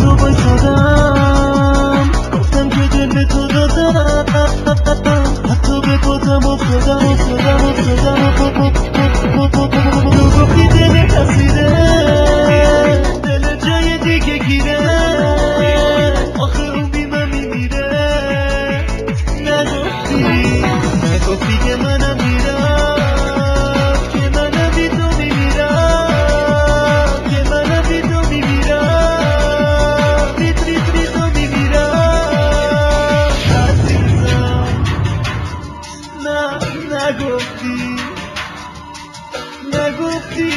تو بایستادم گفتم که دل به تو دادم حتی به بازم افتادم تو گفتی دل کسیده دل جای دیگه گیره آخه اون بی من میمیره نگفتی که منم میرم که منم بی تو میمیرم که منم بی تو میمیرم بی تو میمیرم عزیزم نگفتی نگفتی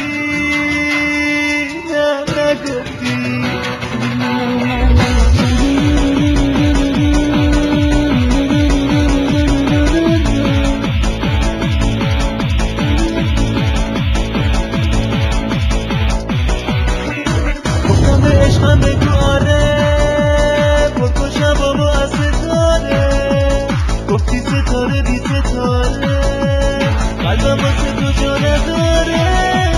گفتم به عشقم بگو آره بکشم بابا از ستاره گفتی ستاره بی ستاره قلبم واسه تو جا نداره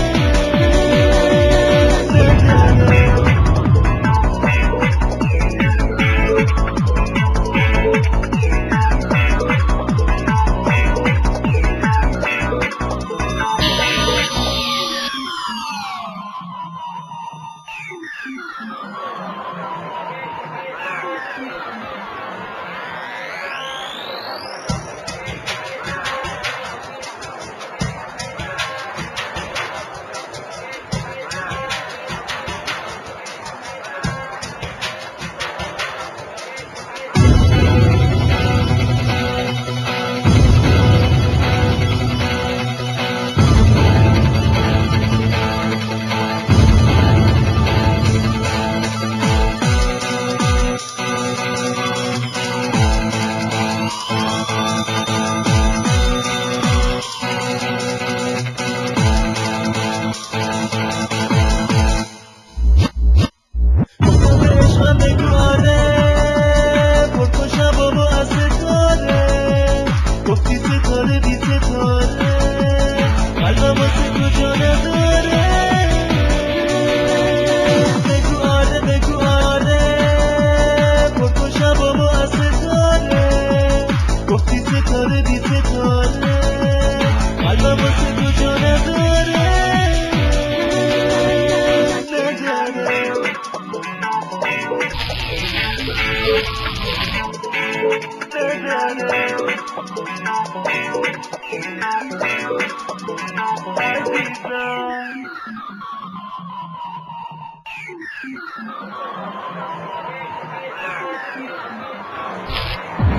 گفتی ستاره بی ستاره قلبم واسه تو جا نداره بگو آره پرکشم بابا از ستاره گفتی ستاره بی ستاره قلبم واسه تو جا نداره عزیزم